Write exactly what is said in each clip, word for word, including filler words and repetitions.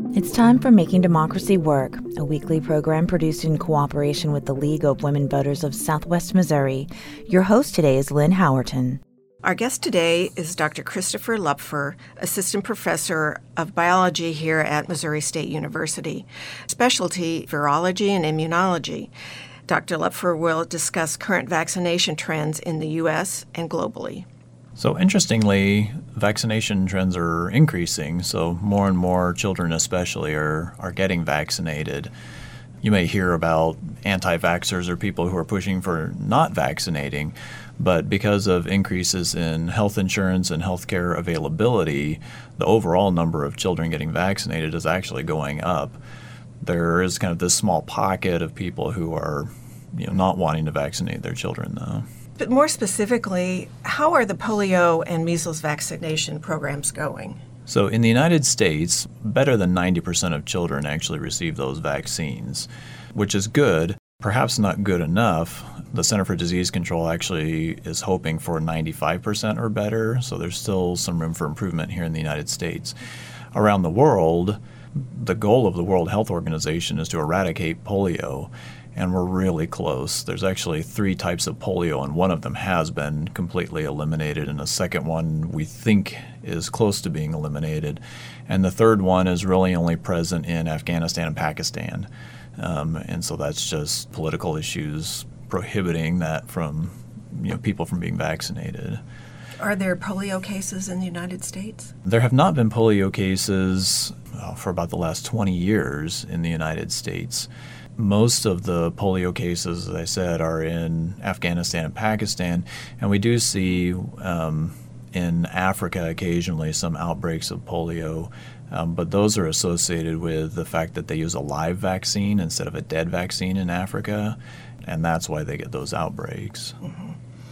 It's time for Making Democracy Work, a weekly program produced in cooperation with the League of Women Voters of Southwest Missouri. Your host today is Lynn Howerton. Our guest today is Doctor Christopher Lupfer, Assistant Professor of Biology here at Missouri State University, specialty virology and immunology. Doctor Lupfer will discuss current vaccination trends in the U S and globally. So interestingly, vaccination trends are increasing, so more and more children especially are, are getting vaccinated. You may hear about anti-vaxxers or people who are pushing for not vaccinating, but because of increases in health insurance and healthcare availability, the overall number of children getting vaccinated is actually going up. There is kind of this small pocket of people who are, you know, not wanting to vaccinate their children, though. But more specifically, how are the polio and measles vaccination programs going? So in the United States, better than ninety percent of children actually receive those vaccines, which is good, perhaps not good enough. The Center for Disease Control actually is hoping for ninety-five percent or better, so there's still some room for improvement here in the United States. Around the world, the goal of the World Health Organization is to eradicate polio, and we're really close. There's actually three types of polio, and one of them has been completely eliminated, and a second one we think is close to being eliminated. And the third one is really only present in Afghanistan and Pakistan. Um, and so that's just political issues prohibiting that from, you know, people from being vaccinated. Are there polio cases in the United States? There have not been polio cases uh, for about the last twenty years in the United States. Most of the polio cases, as I said, are in Afghanistan and Pakistan, and we do see um, in Africa occasionally some outbreaks of polio, um, but those are associated with the fact that they use a live vaccine instead of a dead vaccine in Africa, and that's why they get those outbreaks. Mm-hmm.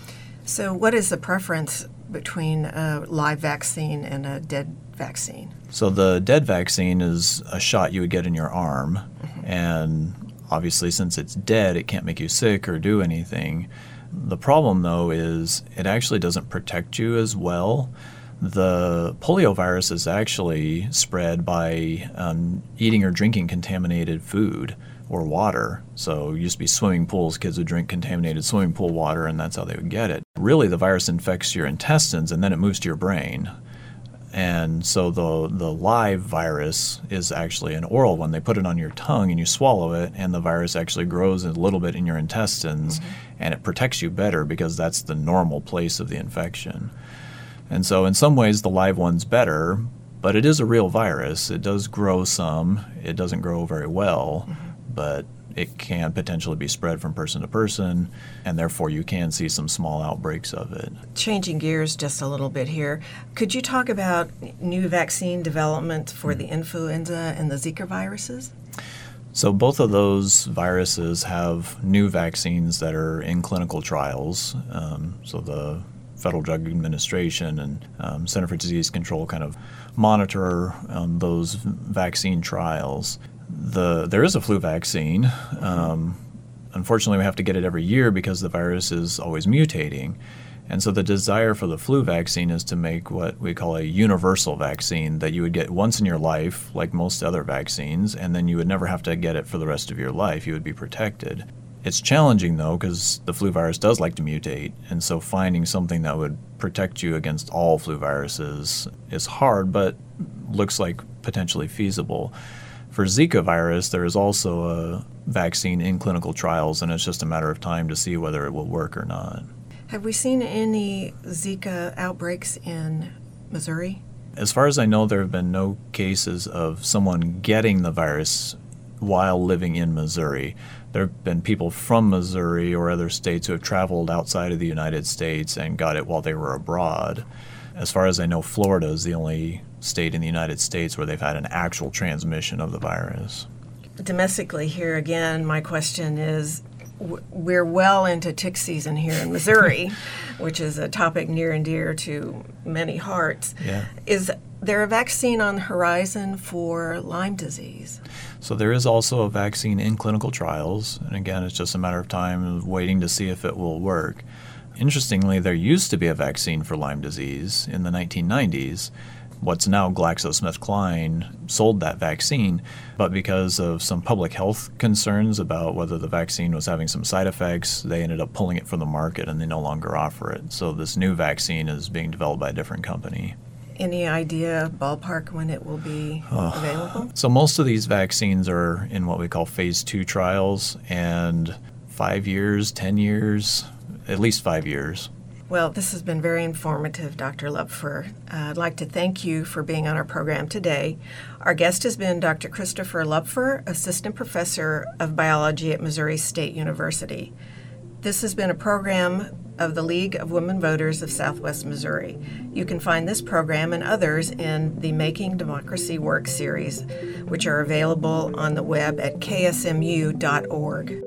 So what is the preference between a live vaccine and a dead vaccine? So the dead vaccine is a shot you would get in your arm, mm-hmm. and obviously, since it's dead, it can't make you sick or do anything. The problem, though, is it actually doesn't protect you as well. The polio virus is actually spread by um, eating or drinking contaminated food or water. So it used to be swimming pools. Kids would drink contaminated swimming pool water, and that's how they would get it. Really, the virus infects your intestines, and then it moves to your brain. And so the the live virus is actually an oral one. They put it on your tongue and you swallow it, and the virus actually grows a little bit in your intestines, mm-hmm. and it protects you better because that's the normal place of the infection. And so in some ways the live one's better, but it is a real virus. It does grow some. It doesn't grow very well, mm-hmm. but it can potentially be spread from person to person, and therefore you can see some small outbreaks of it. Changing gears just a little bit here, could you talk about new vaccine development for mm-hmm. the influenza and the Zika viruses? So both of those viruses have new vaccines that are in clinical trials. Um, so the Federal Drug Administration and um, Center for Disease Control kind of monitor um, those vaccine trials. The there is a flu vaccine. Um, unfortunately, we have to get it every year because the virus is always mutating. And so the desire for the flu vaccine is to make what we call a universal vaccine that you would get once in your life, like most other vaccines, and then you would never have to get it for the rest of your life. You would be protected. It's challenging, though, because the flu virus does like to mutate, and so finding something that would protect you against all flu viruses is hard, but looks like potentially feasible. For Zika virus, there is also a vaccine in clinical trials, and it's just a matter of time to see whether it will work or not. Have we seen any Zika outbreaks in Missouri? As far as I know, there have been no cases of someone getting the virus while living in Missouri. There have been people from Missouri or other states who have traveled outside of the United States and got it while they were abroad. As far as I know, Florida is the only state in the United States where they've had an actual transmission of the virus. Domestically here again, my question is, we're well into tick season here in Missouri, which is a topic near and dear to many hearts. Yeah. Is there a vaccine on the horizon for Lyme disease? So there is also a vaccine in clinical trials, and again, it's just a matter of time of waiting to see if it will work. Interestingly, there used to be a vaccine for Lyme disease in the nineteen nineties. what's now GlaxoSmithKline sold that vaccine, but because of some public health concerns about whether the vaccine was having some side effects, they ended up pulling it from the market and they no longer offer it. So this new vaccine is being developed by a different company. Any idea, ballpark, when it will be uh, available? So most of these vaccines are in what we call phase two trials, and five years, ten years, at least five years. Well, this has been very informative, Doctor Lupfer. Uh, I'd like to thank you for being on our program today. Our guest has been Doctor Christopher Lupfer, Assistant Professor of Biology at Missouri State University. This has been a program of the League of Women Voters of Southwest Missouri. You can find this program and others in the Making Democracy Work series, which are available on the web at k s m u dot org.